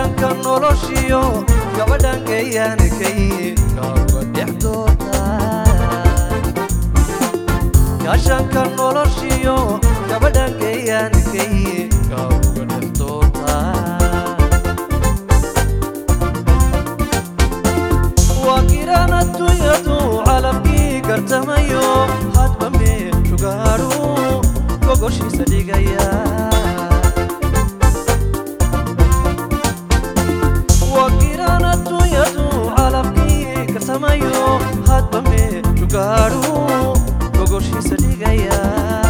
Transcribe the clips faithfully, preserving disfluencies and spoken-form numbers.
gaashanka noloshiyo gabadhan gayaanakay kaaruga dhexdooda gaashanka noloshiyo gabadhan gayaanakay kaaruga dhexdooda وكيرانا تويتو علمكي كرتميو حتما مي شغارو كوغوشي سديغايا وكيرانا تويتو علمكي كرتميو حتما مي شغارو كوغوشي سديغايا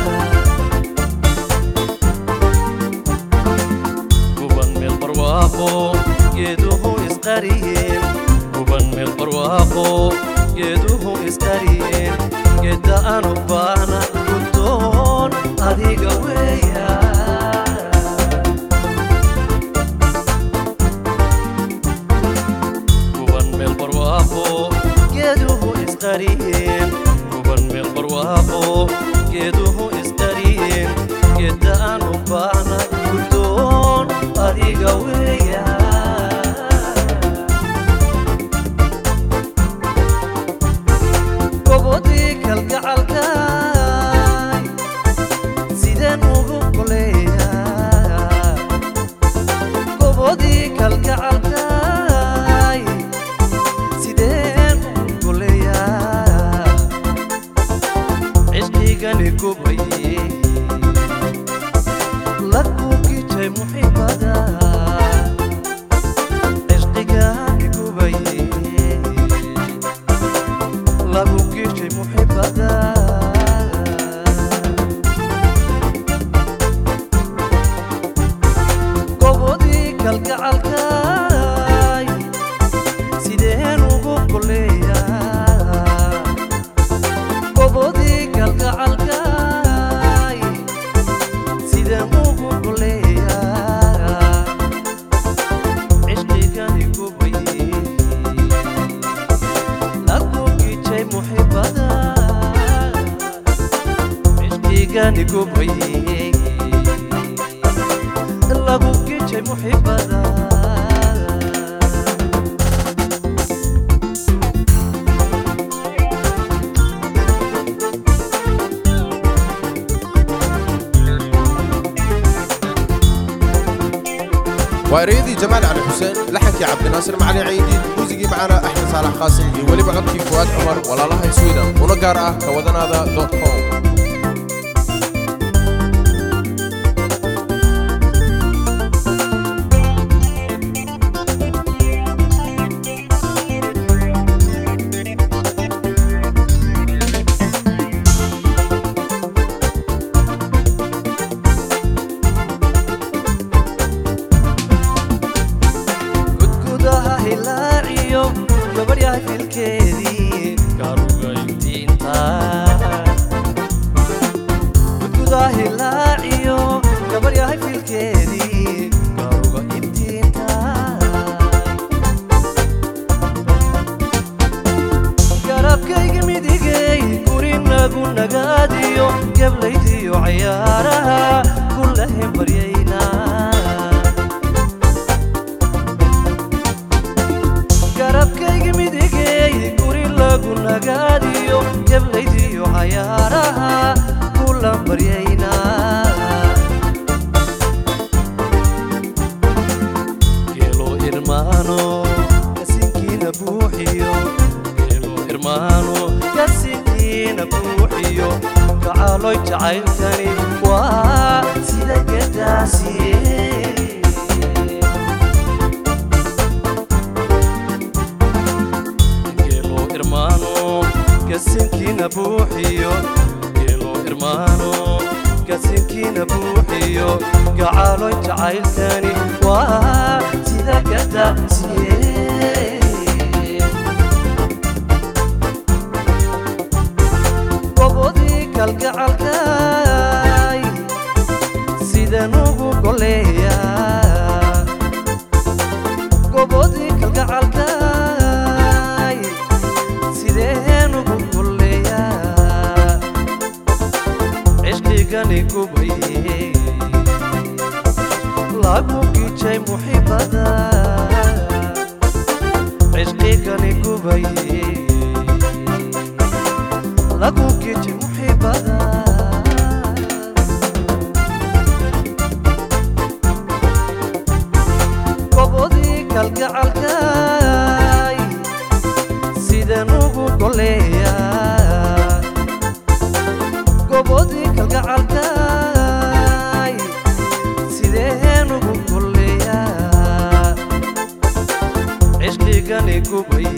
كوبان ميل برواقو يدوهو اسقاريين وبن البرواقو يدوه إسكارين يدا أنو بانا كنتون هذي قوية وبن البرواقو يدوه إسكارين وبن البرواقو يدوه إسكارين يدا أنو بانا كنتون هذي قوية kalgacalkay sideen ugu koleeyaa gobodii kalgacalkay sideen ugu koleeyaa cishqigani kubayey lagu gijay muxiibada cishqigani kubayey lagu gijay muxiibada kalgacalkay sideen ugu koleeyaa gobodii kalgacalkay sideen ugu koleeyaa cishqigani kubayey lagu gijay muxiibada cishqigani kubayey lagu gijay muxiibada وأريدي جمال علي حسين لحكي عبد الناصر معلي عيدي موسيقي معنا أحمد صالح قاسم ولي بعطي فؤاد عمر ولا الله سويدن ونقارأ كوذناذا دوت كوم gabaryahay filkeedii kaaruga intiinta gudgudaa hilaaciyo gabaryahay filkeedii kaaruga intiinta garabkayga midigay gurinagu nagaadiyo geblaydiyo cayaaraha kullahin baryayna garabkayga midigay guri lagu nagaadiyo geblaydiyo cayaaraha kulan baryayna geelo irmaano kasinkiina buuxiyo geelo irmaano kasinkiina buuxiyo gacaloy jacaylkani waa sida gadaasiye كسنكينا بوحيو يلو إرمانو كسنكينا بوحيو قعالو جعيل تاني واه سيدا قدا سيه قبضي كالقعالكاي سيدا نوغو قوليا قبضي كالقعالكاي سيدين ugu kulleeyaa cishqigani kubayey lagu gijay muxiibada عشقيقني قبي لقوك جي محبدا قبضي كالقعالكاي سيدا نوغو قوليا قبضي كالقعالكاي سيدا نوغو قوليا عشقيقني قبي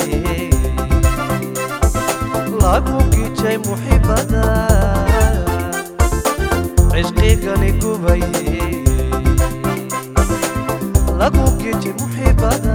لقوك جي محبدا عشقيقني قبي لقوك جي محبدا